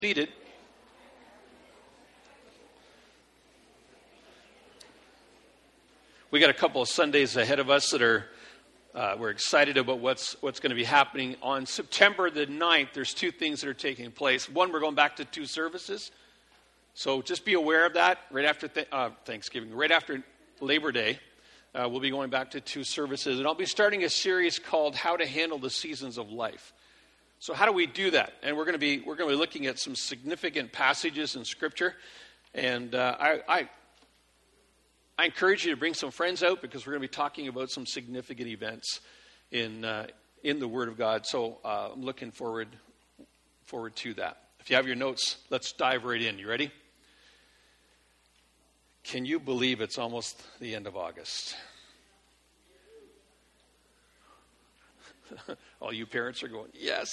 Seated. We got a couple of Sundays ahead of us that are, we're excited about what's going to be happening. On September the 9th, there's two things that are taking place. One, we're going back to two services. So just be aware of that. Right after Thanksgiving, right after Labor Day, we'll be going back to two services. And I'll be starting a series called How to Handle the Seasons of Life. So how do we do that? And we're going to be looking at some significant passages in Scripture. And I encourage you to bring some friends out because we're going to be talking about some significant events in the Word of God. So I'm looking forward to that. If you have your notes, let's dive right in. You ready? Can you believe it's almost the end of August? All you parents are going, yes.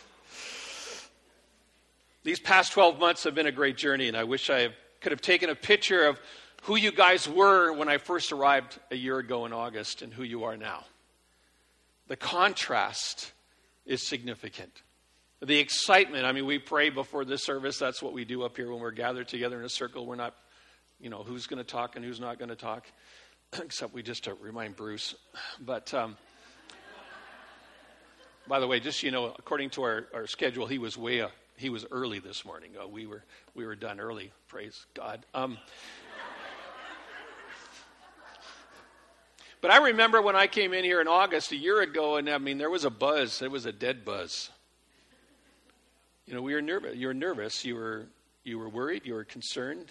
These past 12 months have been a great journey, and I wish I could have taken a picture of who you guys were when I first arrived a year ago in August and who you are now. The contrast is significant. The excitement, we pray before this service. That's what we do up here when we're gathered together in a circle. We're not, who's going to talk and who's not going to talk, except we just remind Bruce. But by the way, just according to our schedule, he was early this morning. We were done early. Praise God. But I remember when I came in here in August a year ago, and there was a buzz. It was a dead buzz. We were nervous. You were nervous. You were worried. You were concerned.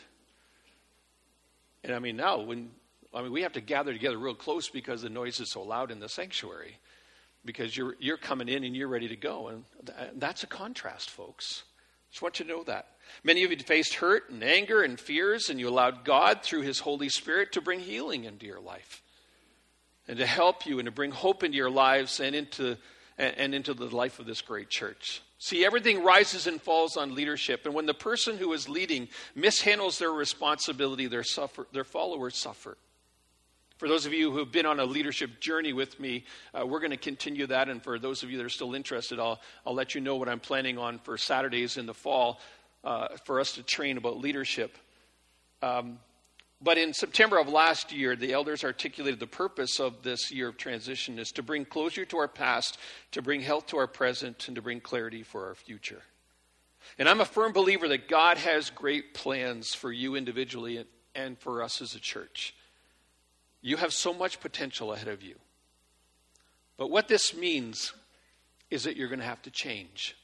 And now we have to gather together real close because the noise is so loud in the sanctuary. Because you're coming in and you're ready to go. And that's a contrast, folks. Just want you to know that. Many of you faced hurt and anger and fears, and you allowed God, through His Holy Spirit, to bring healing into your life. And to help you and to bring hope into your lives and into the life of this great church. See, everything rises and falls on leadership. And when the person who is leading mishandles their responsibility, their followers suffer. For those of you who have been on a leadership journey with me, we're going to continue that. And for those of you that are still interested, I'll let you know what I'm planning on for Saturdays in the fall for us to train about leadership. But in September of last year, the elders articulated the purpose of this year of transition is to bring closure to our past, to bring health to our present, and to bring clarity for our future. And I'm a firm believer that God has great plans for you individually and for us as a church. You have so much potential ahead of you. But what this means is that you're going to have to change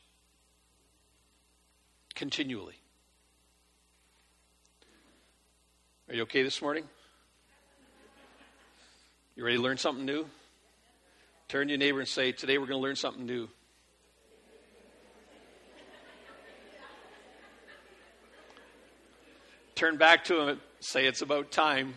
continually. Are you okay this morning? You ready to learn something new? Turn to your neighbor and say, today we're going to learn something new. Turn back to him and say, it's about time.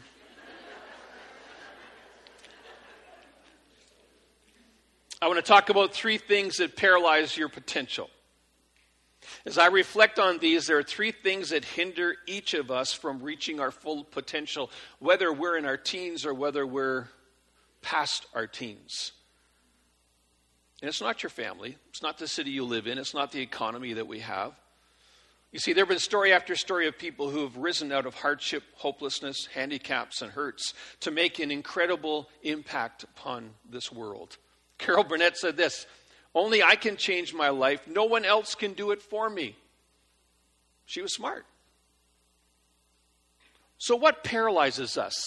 I want to talk about three things that paralyze your potential. As I reflect on these, there are three things that hinder each of us from reaching our full potential, whether we're in our teens or whether we're past our teens. And it's not your family. It's not the city you live in. It's not the economy that we have. You see, there have been story after story of people who have risen out of hardship, hopelessness, handicaps, and hurts to make an incredible impact upon this world. Carol Burnett said this, only I can change my life. No one else can do it for me. She was smart. So what paralyzes us?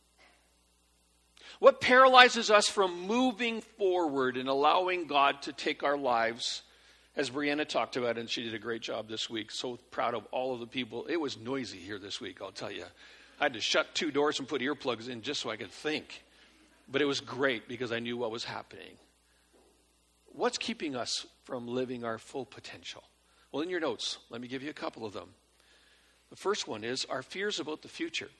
What paralyzes us from moving forward and allowing God to take our lives, as Brianna talked about, and she did a great job this week. So proud of all of the people. It was noisy here this week, I'll tell you. I had to shut two doors and put earplugs in just so I could think. But it was great because I knew what was happening. What's keeping us from living our full potential? Well, in your notes, let me give you a couple of them. The first one is our fears about the future.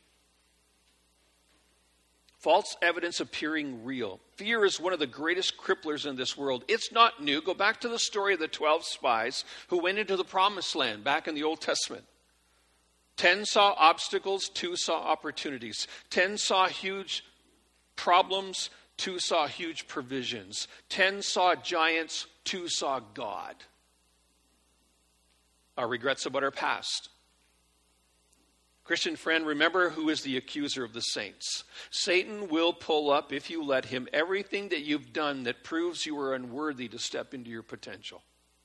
False evidence appearing real. Fear is one of the greatest cripplers in this world. It's not new. Go back to the story of the 12 spies who went into the promised land back in the Old Testament. 10 saw obstacles, 2 saw opportunities. 10 saw huge problems, 2 saw huge provisions. 10 saw giants, 2 saw God. our regrets about our past. Christian friend, remember who is the accuser of the saints. Satan will pull up, if you let him, everything that you've done that proves you are unworthy to step into your potential.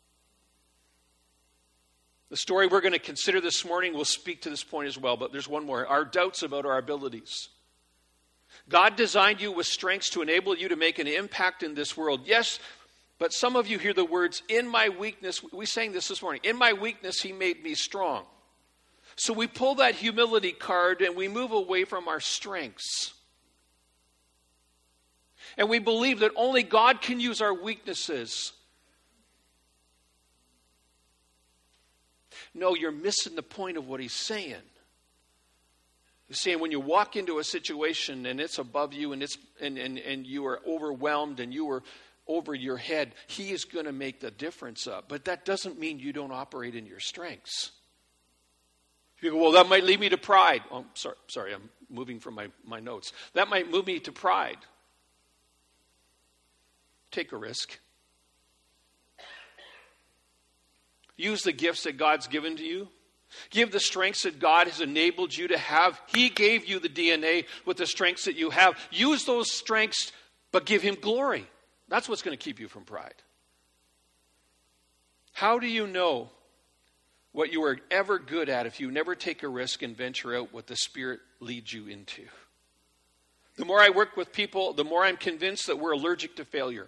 The story we're going to consider this morning will speak to this point as well, but there's one more. Our doubts about our abilities. God designed you with strengths to enable you to make an impact in this world. Yes, but some of you hear the words, in my weakness. We sang this morning. In my weakness, he made me strong. So we pull that humility card and we move away from our strengths. And we believe that only God can use our weaknesses. No, you're missing the point of what he's saying. He's saying when you walk into a situation and it's above you and you are overwhelmed and you are over your head, he is going to make the difference up. But that doesn't mean you don't operate in your strengths. You go, well, that might lead me to pride. Oh, sorry, I'm moving from my notes. That might move me to pride. Take a risk. Use the gifts that God's given to you. Give the strengths that God has enabled you to have. He gave you the DNA with the strengths that you have. Use those strengths, but give him glory. That's what's going to keep you from pride. How do you know what you are ever good at if you never take a risk and venture out what the Spirit leads you into? The more I work with people, the more I'm convinced that we're allergic to failure.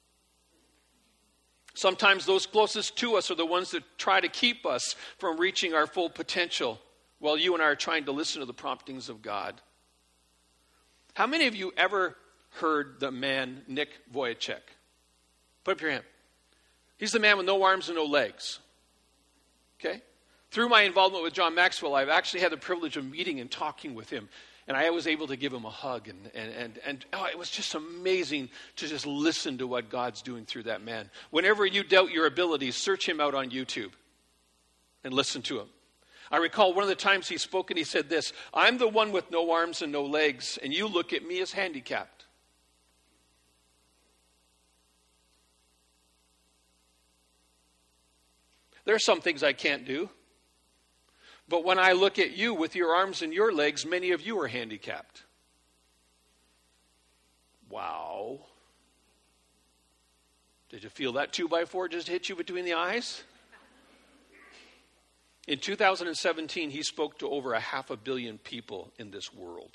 Sometimes those closest to us are the ones that try to keep us from reaching our full potential while you and I are trying to listen to the promptings of God. How many of you ever heard the man Nick Vujicic? Put up your hand. He's the man with no arms and no legs. Okay? Through my involvement with John Maxwell, I've actually had the privilege of meeting and talking with him. And I was able to give him a hug. And it was just amazing to just listen to what God's doing through that man. Whenever you doubt your abilities, search him out on YouTube and listen to him. I recall one of the times he spoke and he said this, I'm the one with no arms and no legs, and you look at me as handicapped. There are some things I can't do. But when I look at you with your arms and your legs, many of you are handicapped. Wow. Did you feel that 2x4 just hit you between the eyes? In 2017, he spoke to over 500 million people in this world.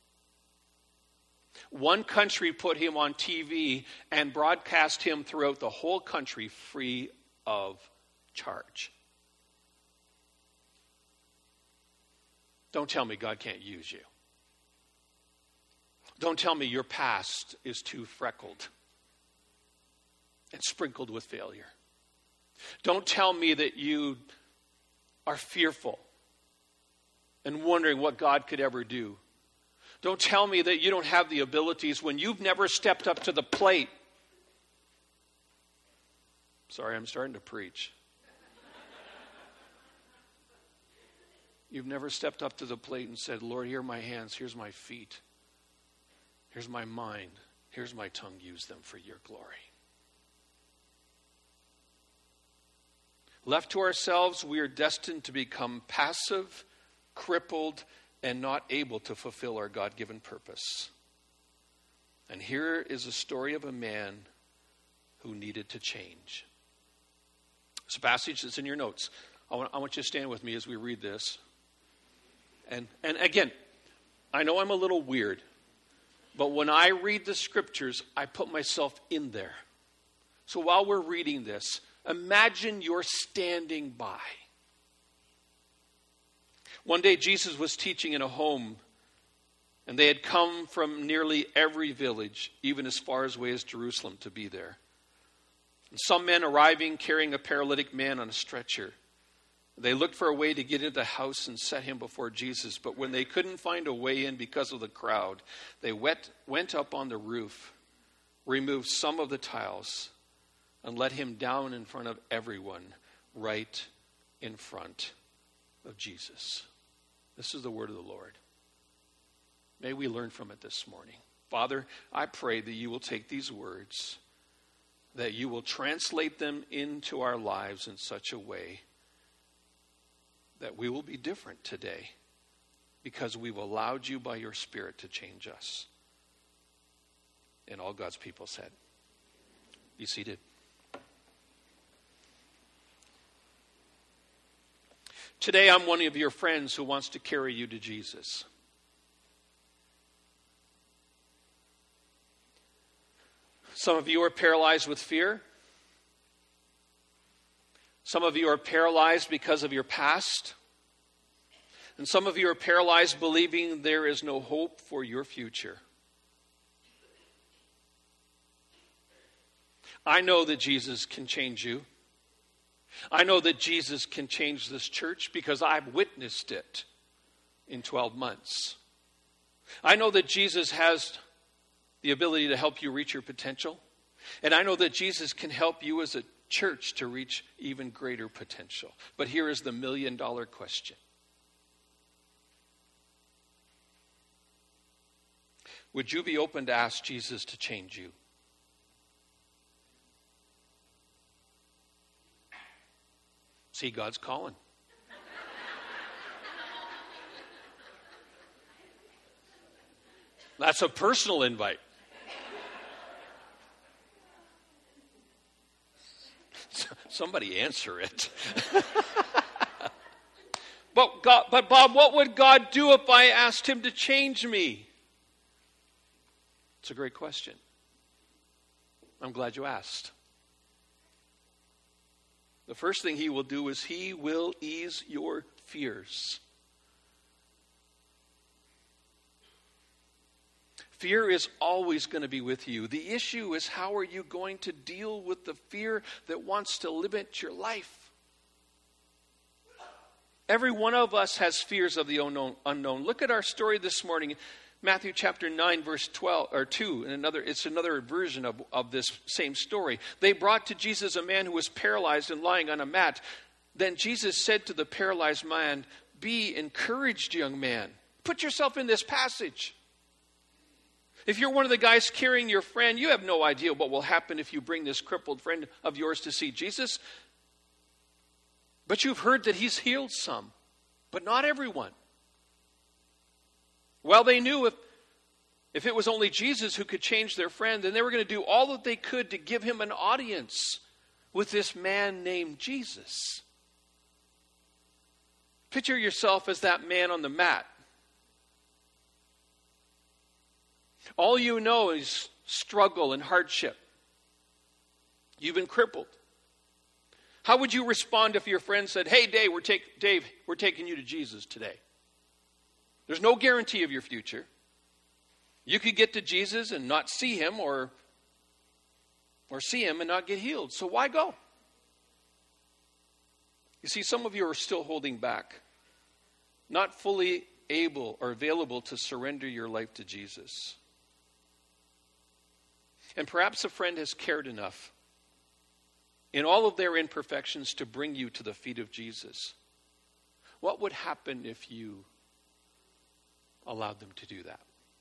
One country put him on TV and broadcast him throughout the whole country free of charge. Don't tell me God can't use you. Don't tell me your past is too freckled and sprinkled with failure. Don't tell me that you are fearful and wondering what God could ever do. Don't tell me that you don't have the abilities when you've never stepped up to the plate. Sorry, I'm starting to preach. You've never stepped up to the plate and said, Lord, here are my hands, here's my feet, here's my mind, here's my tongue, use them for your glory. Left to ourselves, we are destined to become passive, crippled, and not able to fulfill our God-given purpose. And here is a story of a man who needed to change. It's a passage that's in your notes. I want you to stand with me as we read this. And again, I know I'm a little weird, but when I read the scriptures, I put myself in there. So while we're reading this, imagine you're standing by. One day Jesus was teaching in a home, and they had come from nearly every village, even as far away as Jerusalem, to be there. And some men arriving carrying a paralytic man on a stretcher. They looked for a way to get into the house and set him before Jesus. But when they couldn't find a way in because of the crowd, they went up on the roof, removed some of the tiles, and let him down in front of everyone, right in front of Jesus. This is the word of the Lord. May we learn from it this morning. Father, I pray that you will take these words, that you will translate them into our lives in such a way that we will be different today because we've allowed you by your Spirit to change us. And all God's people said, be seated. Today I'm one of your friends who wants to carry you to Jesus. Some of you are paralyzed with fear. Some of you are paralyzed because of your past. And some of you are paralyzed believing there is no hope for your future. I know that Jesus can change you. I know that Jesus can change this church because I've witnessed it in 12 months. I know that Jesus has the ability to help you reach your potential. And I know that Jesus can help you as a church to reach even greater potential. But here is the $1 million question. Would you be open to ask Jesus to change you? See, God's calling. That's a personal invite. Somebody answer it. But Bob, what would God do if I asked him to change me? It's a great question. I'm glad you asked. The first thing he will do is he will ease your fears. Fear is always going to be with you. The issue is, how are you going to deal with the fear that wants to limit your life? Every one of us has fears of the unknown. Look at our story this morning. Matthew chapter 9, verse 12 or 2, and it's another version of this same story. They brought to Jesus a man who was paralyzed and lying on a mat. Then Jesus said to the paralyzed man, "Be encouraged, young man." Put yourself in this passage. If you're one of the guys carrying your friend, you have no idea what will happen if you bring this crippled friend of yours to see Jesus. But you've heard that he's healed some, but not everyone. Well, they knew if it was only Jesus who could change their friend, then they were going to do all that they could to give him an audience with this man named Jesus. Picture yourself as that man on the mat. All you know is struggle and hardship. You've been crippled. How would you respond if your friend said, "Hey, Dave, we're taking you to Jesus today"? There's no guarantee of your future. You could get to Jesus and not see him, or see him and not get healed. So why go? You see, some of you are still holding back, not fully able or available to surrender your life to Jesus. And perhaps a friend has cared enough in all of their imperfections to bring you to the feet of Jesus. What would happen if you allowed them to do that?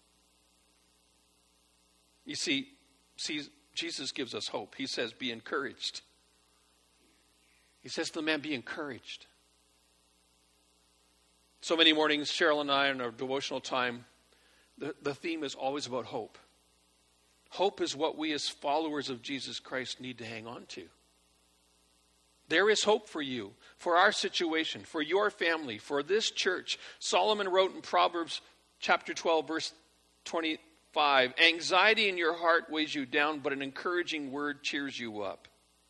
You see, Jesus gives us hope. He says, be encouraged. He says to the man, be encouraged. So many mornings, Cheryl and I in our devotional time, the theme is always about hope. Hope is what we as followers of Jesus Christ need to hang on to. There is hope for you, for our situation, for your family, for this church. Solomon wrote in Proverbs chapter 12, verse 25, "Anxiety in your heart weighs you down, but an encouraging word cheers you up."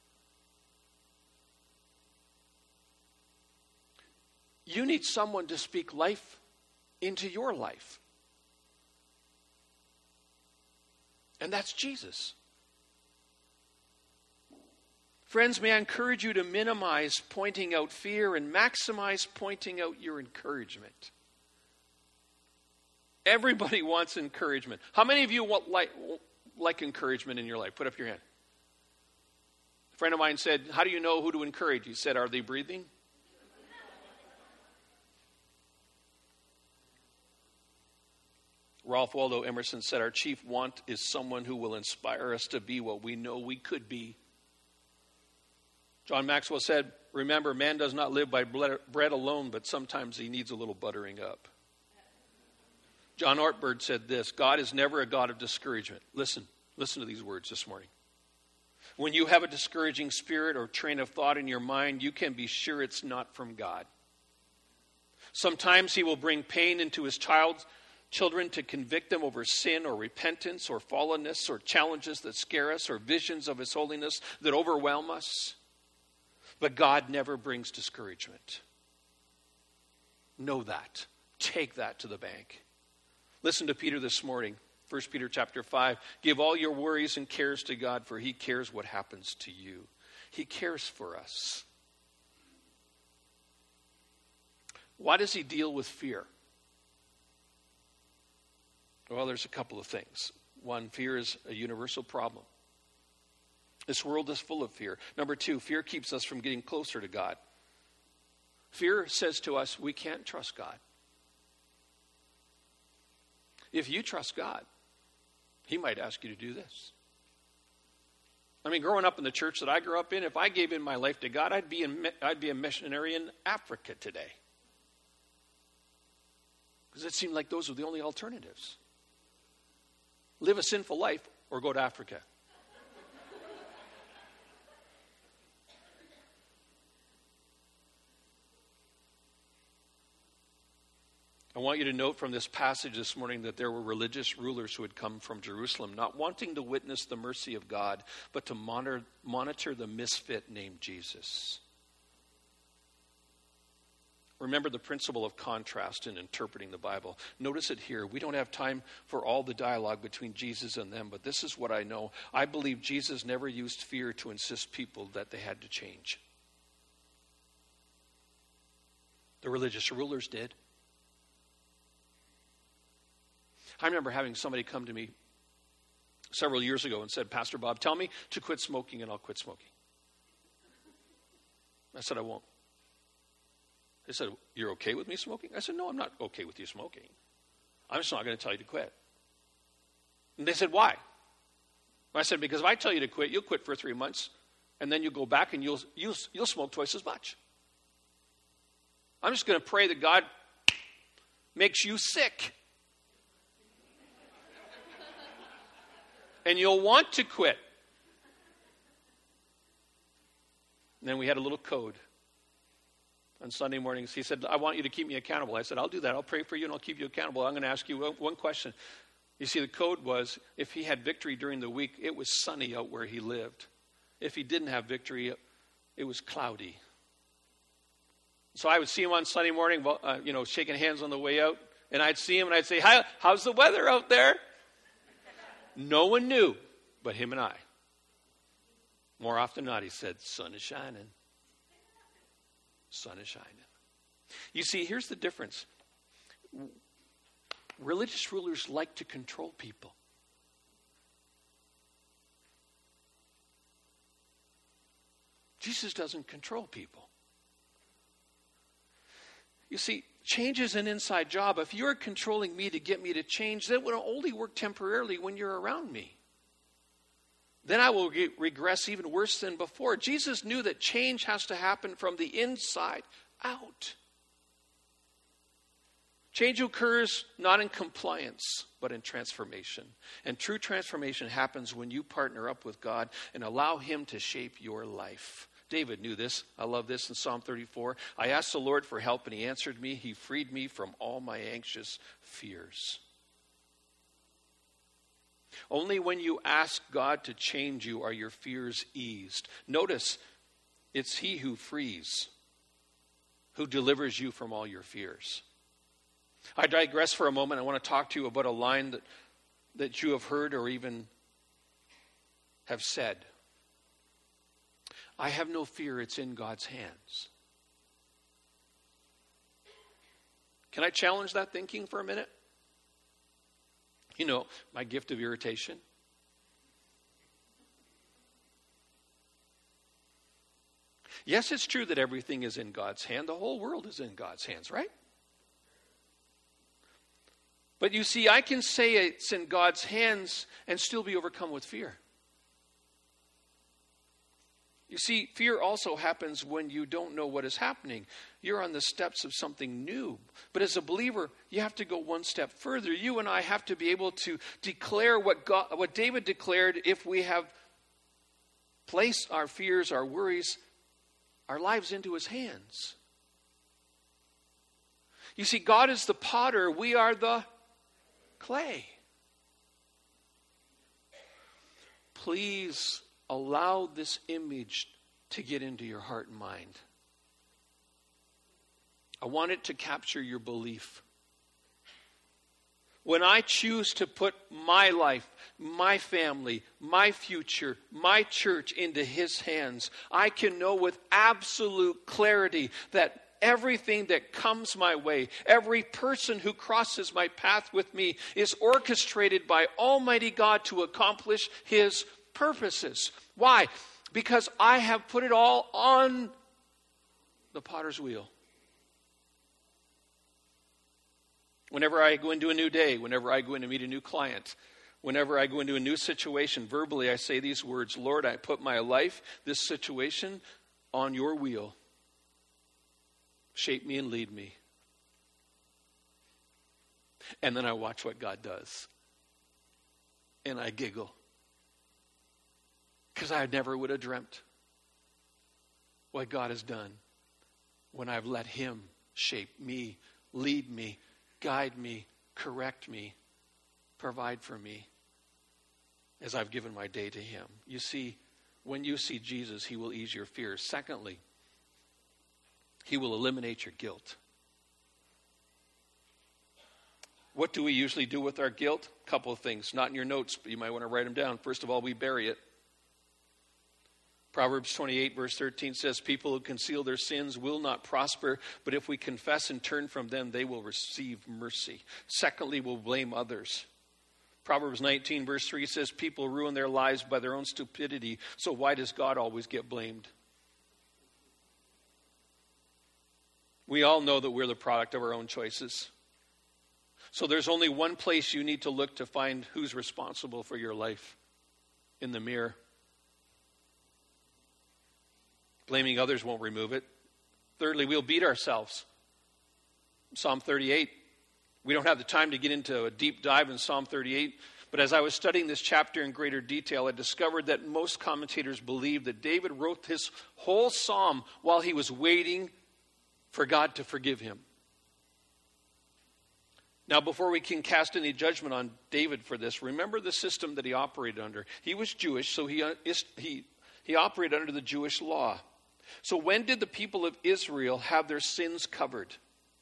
You need someone to speak life into your life. And that's Jesus. Friends, may I encourage you to minimize pointing out fear and maximize pointing out your encouragement. Everybody wants encouragement. How many of you like encouragement in your life? Put up your hand. A friend of mine said, "How do you know who to encourage?" He said, "Are they breathing?" Ralph Waldo Emerson said, "Our chief want is someone who will inspire us to be what we know we could be." John Maxwell said, remember, man does not live by bread alone, but sometimes he needs a little buttering up. John Ortberg said this: God is never a God of discouragement. Listen to these words this morning. When you have a discouraging spirit or train of thought in your mind, you can be sure it's not from God. Sometimes he will bring pain into his children to convict them over sin or repentance or fallenness or challenges that scare us or visions of his holiness that overwhelm us. But God never brings discouragement. Know that. Take that to the bank. Listen to Peter this morning. 1 Peter chapter 5. Give all your worries and cares to God, for he cares what happens to you. He cares for us. Why does he deal with fear? Well, there's a couple of things. One, fear is a universal problem. This world is full of fear. Number two, fear keeps us from getting closer to God. Fear says to us, we can't trust God. If you trust God, he might ask you to do this. I mean, growing up in the church that I grew up in, if I gave in my life to God, I'd be a missionary in Africa today. Because it seemed like those were the only alternatives. Live a sinful life or go to Africa. I want you to note from this passage this morning that there were religious rulers who had come from Jerusalem, not wanting to witness the mercy of God, but to monitor the misfit named Jesus. Remember the principle of contrast in interpreting the Bible. Notice it here. We don't have time for all the dialogue between Jesus and them, but this is what I know. I believe Jesus never used fear to insist people that they had to change. The religious rulers did. I remember having somebody come to me several years ago and said, Pastor Bob, tell me to quit smoking and I'll quit smoking. I said, I won't. They said, you're okay with me smoking? I said, no, I'm not okay with you smoking. I'm just not going to tell you to quit. And they said, why? I said, because if I tell you to quit, you'll quit for 3 months, and then you'll go back and you'll smoke twice as much. I'm just going to pray that God makes you sick. And you'll want to quit. And then we had a little code. On Sunday mornings, he said, I want you to keep me accountable. I said, I'll do that. I'll pray for you and I'll keep you accountable. I'm going to ask you one question. You see, the code was, if he had victory during the week, it was sunny out where he lived. If he didn't have victory, it was cloudy. So I would see him on Sunday morning, shaking hands on the way out. And I'd see him and I'd say, how's the weather out there? No one knew but him and I. More often than not, he said, sun is shining. Sun is shining. You see, here's the difference. Religious rulers like to control people. Jesus doesn't control people. You see, change is an inside job. If you're controlling me to get me to change, that will only work temporarily when you're around me. Then I will regress even worse than before. Jesus knew that change has to happen from the inside out. Change occurs not in compliance, but in transformation. And true transformation happens when you partner up with God and allow him to shape your life. David knew this. I love this in Psalm 34. I asked the Lord for help and he answered me. He freed me from all my anxious fears. Only when you ask God to change you are your fears eased. Notice, it's he who frees, who delivers you from all your fears. I digress for a moment. I want to talk to you about a line that you have heard or even have said. I have no fear, it's in God's hands. Can I challenge that thinking for a minute? You know, my gift of irritation. Yes, it's true that everything is in God's hand. The whole world is in God's hands, right? But you see, I can say it's in God's hands and still be overcome with fear. You see, fear also happens when you don't know what is happening. You're on the steps of something new. But as a believer, you have to go one step further. You and I have to be able to declare what David declared if we have placed our fears, our worries, our lives into his hands. You see, God is the potter. We are the clay. Please allow this image to get into your heart and mind. I want it to capture your belief. When I choose to put my life, my family, my future, my church into his hands, I can know with absolute clarity that everything that comes my way, every person who crosses my path with me is orchestrated by Almighty God to accomplish his purposes. Why? Because I have put it all on the potter's wheel. Whenever I go into a new day, whenever I go in to meet a new client, whenever I go into a new situation, verbally I say these words, Lord, I put my life, this situation, on your wheel. Shape me and lead me. And then I watch what God does. And I giggle. Because I never would have dreamt what God has done when I've let him shape me, lead me, guide me, correct me, provide for me as I've given my day to him. You see, when you see Jesus, he will ease your fears. Secondly, he will eliminate your guilt. What do we usually do with our guilt? A couple of things. Not in your notes, but you might want to write them down. First of all, we bury it. Proverbs 28 verse 13 says, people who conceal their sins will not prosper, but if we confess and turn from them, they will receive mercy. Secondly, we'll blame others. Proverbs 19 verse 3 says, people ruin their lives by their own stupidity, so why does God always get blamed? We all know that we're the product of our own choices. So there's only one place you need to look to find who's responsible for your life: in the mirror. Blaming others won't remove it. Thirdly, we'll beat ourselves. Psalm 38. We don't have the time to get into a deep dive in Psalm 38, but as I was studying this chapter in greater detail, I discovered that most commentators believe that David wrote this whole psalm while he was waiting for God to forgive him. Now, before we can cast any judgment on David for this, remember the system that he operated under. He was Jewish, so he operated under the Jewish law. So when did the people of Israel have their sins covered?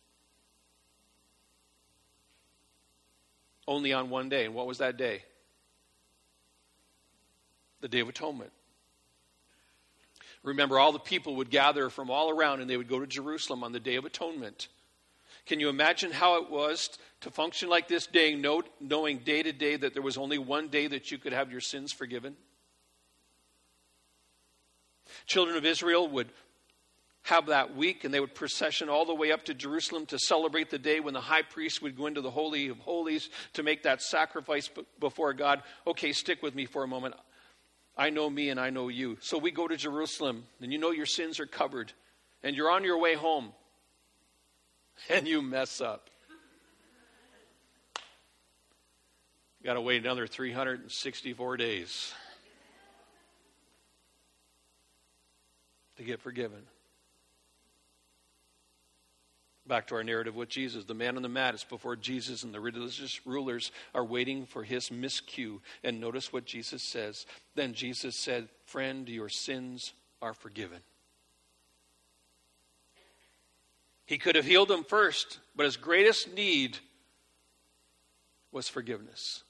Only on one day. And what was that day? The Day of Atonement. Remember, all the people would gather from all around and they would go to Jerusalem on the Day of Atonement. Can you imagine how it was to function like this day, knowing day to day that there was only one day that you could have your sins forgiven? Children of Israel would have that week, and they would procession all the way up to Jerusalem to celebrate the day when the high priest would go into the Holy of Holies to make that sacrifice before God. Okay, stick with me for a moment. I know me and I know you. So we go to Jerusalem, and you know your sins are covered, and you're on your way home, and you mess up. You got to wait another 364 days to get forgiven. Back to our narrative with Jesus. The man on the mat is before Jesus, and the religious rulers are waiting for his miscue. And notice what Jesus says. Then Jesus said, "Friend, your sins are forgiven." He could have healed them first, but his greatest need was forgiveness.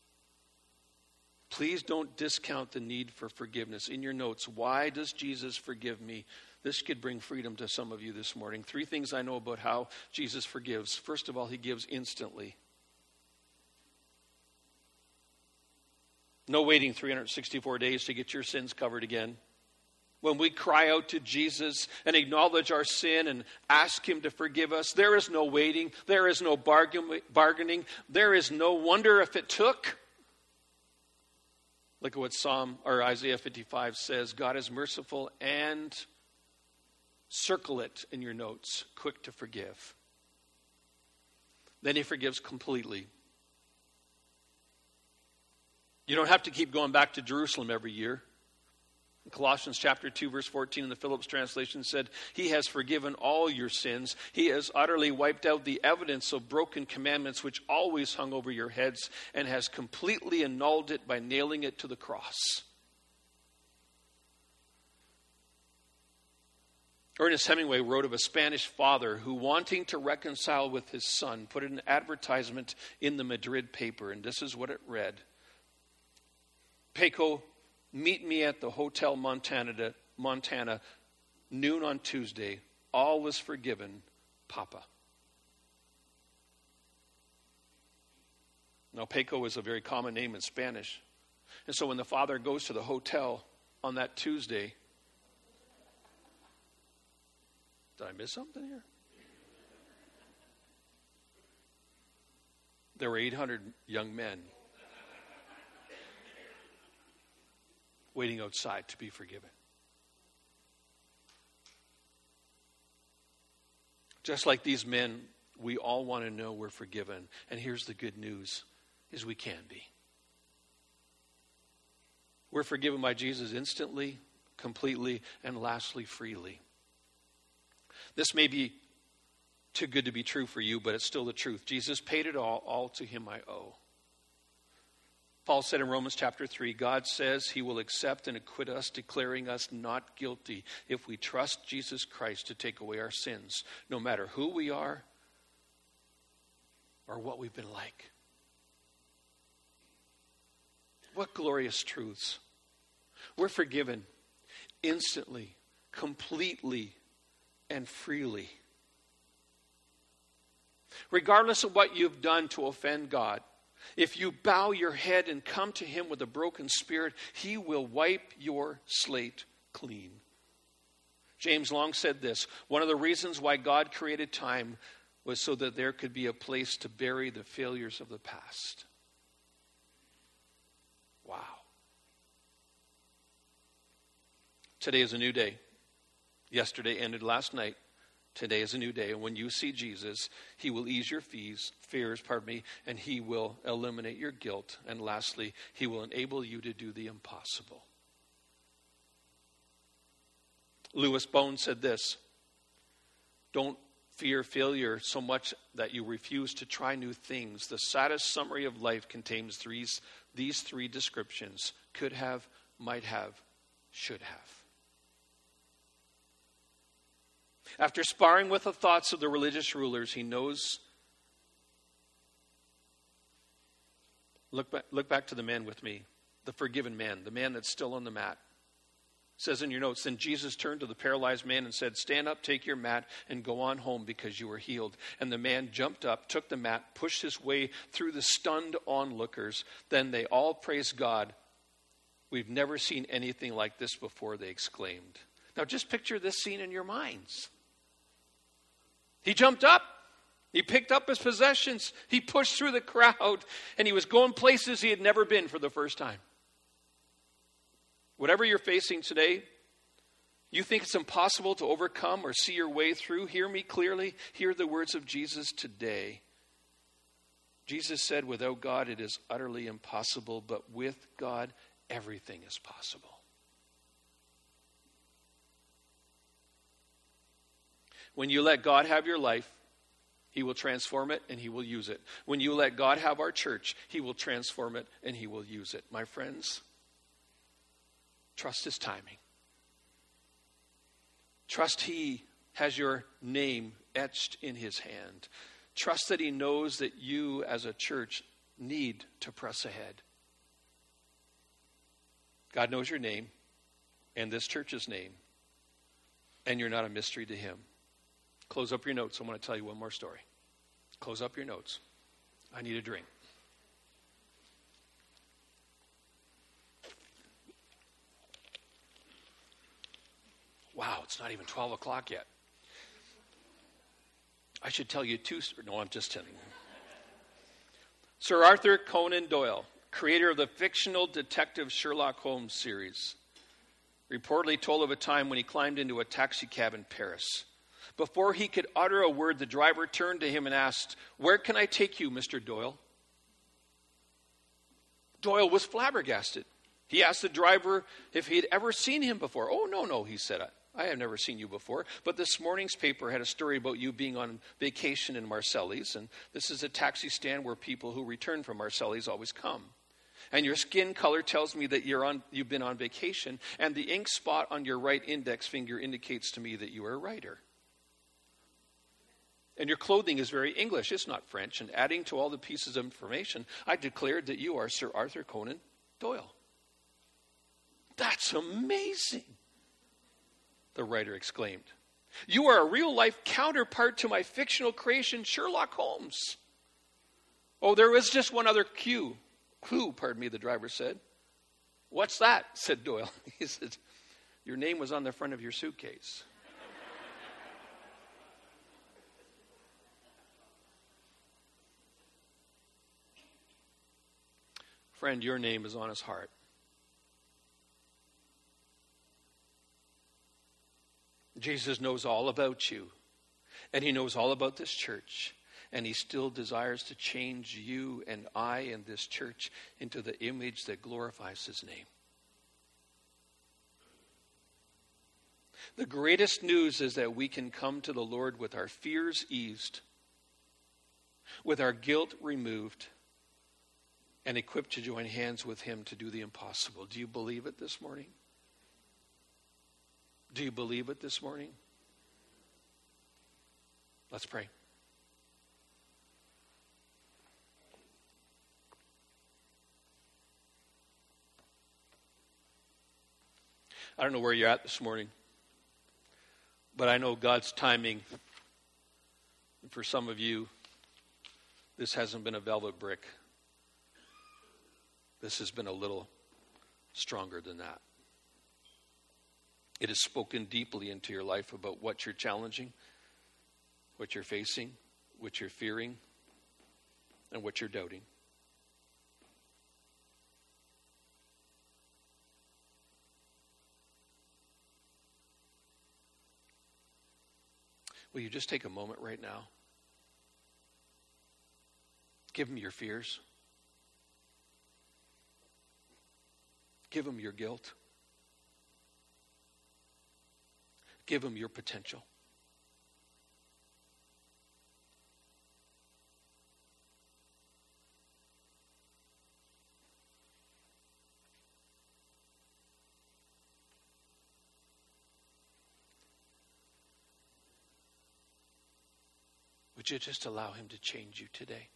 Please don't discount the need for forgiveness. In your notes, why does Jesus forgive me? This could bring freedom to some of you this morning. 3 things I know about how Jesus forgives. First of all, he gives instantly. No waiting 364 days to get your sins covered again. When we cry out to Jesus and acknowledge our sin and ask him to forgive us, there is no waiting. There is no bargaining. There is no wonder if it took. Look at what Psalm or Isaiah 55 says. God is merciful and, circle it in your notes, quick to forgive. Then he forgives completely. You don't have to keep going back to Jerusalem every year. Colossians chapter 2, verse 14 in the Phillips translation said, He has forgiven all your sins. He has utterly wiped out the evidence of broken commandments which always hung over your heads and has completely annulled it by nailing it to the cross. Ernest Hemingway wrote of a Spanish father who, wanting to reconcile with his son, put an advertisement in the Madrid paper, and this is what it read. Paco, meet me at the Hotel Montana, noon on Tuesday. All is forgiven, Papa. Now, Paco is a very common name in Spanish. And so when the father goes to the hotel on that Tuesday, did I miss something here? There were 800 young men waiting outside to be forgiven. Just like these men, we all want to know we're forgiven. And here's the good news, is we can be. We're forgiven by Jesus instantly, completely, and lastly, freely. This may be too good to be true for you, but it's still the truth. Jesus paid it all to him I owe. Paul said in Romans chapter 3, God says he will accept and acquit us, declaring us not guilty if we trust Jesus Christ to take away our sins, no matter who we are or what we've been like. What glorious truths. We're forgiven instantly, completely, and freely. Regardless of what you've done to offend God, if you bow your head and come to him with a broken spirit, he will wipe your slate clean. James Long said this, one of the reasons why God created time was so that there could be a place to bury the failures of the past. Wow. Today is a new day. Yesterday ended last night. Today is a new day, and when you see Jesus, he will ease your fears, and he will eliminate your guilt. And lastly, he will enable you to do the impossible. Lewis Bone said this, don't fear failure so much that you refuse to try new things. The saddest summary of life contains these three descriptions: could have, might have, should have. After sparring with the thoughts of the religious rulers, he knows. Look back to the man with me, the forgiven man, the man that's still on the mat. It says in your notes, then Jesus turned to the paralyzed man and said, stand up, take your mat, and go on home because you are healed. And the man jumped up, took the mat, pushed his way through the stunned onlookers. Then they all praised God. We've never seen anything like this before, they exclaimed. Now just picture this scene in your minds. He jumped up. He picked up his possessions. He pushed through the crowd. And he was going places he had never been for the first time. Whatever you're facing today, you think it's impossible to overcome or see your way through, hear me clearly. Hear the words of Jesus today. Jesus said, without God it is utterly impossible, but with God everything is possible. When you let God have your life, he will transform it and he will use it. When you let God have our church, he will transform it and he will use it. My friends, trust his timing. Trust he has your name etched in his hand. Trust that he knows that you as a church need to press ahead. God knows your name and this church's name, and you're not a mystery to him. Close up your notes. I want to tell you one more story. Close up your notes. I need a drink. Wow, it's not even 12 o'clock yet. I should tell you no, I'm just telling you. Sir Arthur Conan Doyle, creator of the fictional detective Sherlock Holmes series, reportedly told of a time when he climbed into a taxi cab in Paris. Before he could utter a word, the driver turned to him and asked, "Where can I take you, Mr. Doyle?" Doyle was flabbergasted. He asked the driver if he had ever seen him before. "Oh, no," he said. I have never seen you before, but this morning's paper had a story about you being on vacation in Marseilles, and this is a taxi stand where people who return from Marseilles always come. And your skin color tells me that you've been on vacation, and the ink spot on your right index finger indicates to me that you are a writer. And your clothing is very English, it's not French. And adding to all the pieces of information, I declared that you are Sir Arthur Conan Doyle." "That's amazing," the writer exclaimed. "You are a real-life counterpart to my fictional creation, Sherlock Holmes." "Oh, there was just one other clue, the driver said. "What's that?" said Doyle. He said, "Your name was on the front of your suitcase." Friend, your name is on his heart. Jesus knows all about you, and he knows all about this church, and he still desires to change you and I and this church into the image that glorifies his name. The greatest news is that we can come to the Lord with our fears eased, with our guilt removed, and equipped to join hands with him to do the impossible. Do you believe it this morning? Do you believe it this morning? Let's pray. I don't know where you're at this morning, but I know God's timing. For some of you, this hasn't been a velvet brick. This has been a little stronger than that. It has spoken deeply into your life about what you're challenging, what you're facing, what you're fearing, and what you're doubting. Will you just take a moment right now? Give him your fears. Give him your guilt. Give him your potential. Would you just allow him to change you today?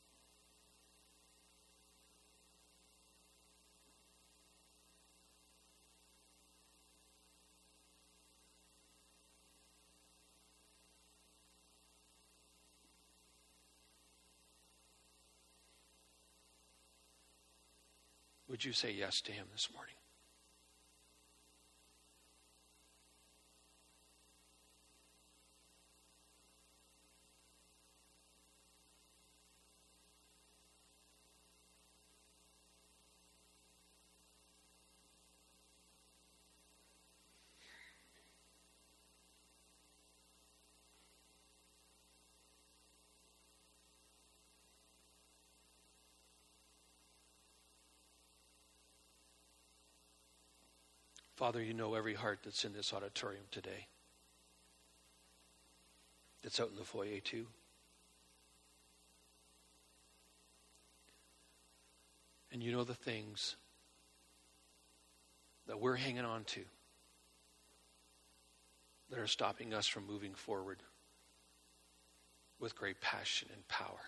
Would you say yes to him this morning? Father, you know every heart that's in this auditorium today, that's out in the foyer too. And you know the things that we're hanging on to that are stopping us from moving forward with great passion and power.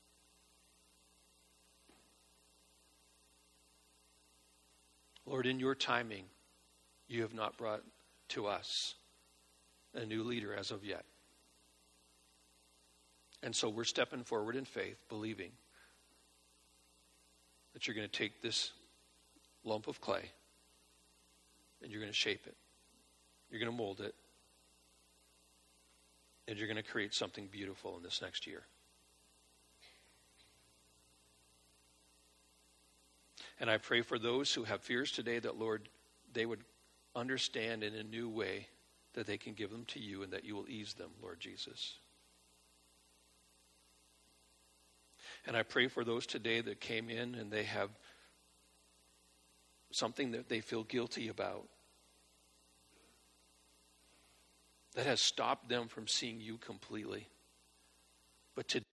Lord, in your timing, you have not brought to us a new leader as of yet. And so we're stepping forward in faith, believing that you're going to take this lump of clay and you're going to shape it. You're going to mold it. And you're going to create something beautiful in this next year. And I pray for those who have fears today that, Lord, they would understand in a new way that they can give them to you and that you will ease them, Lord Jesus. And I pray for those today that came in and they have something that they feel guilty about, that has stopped them from seeing you completely. But today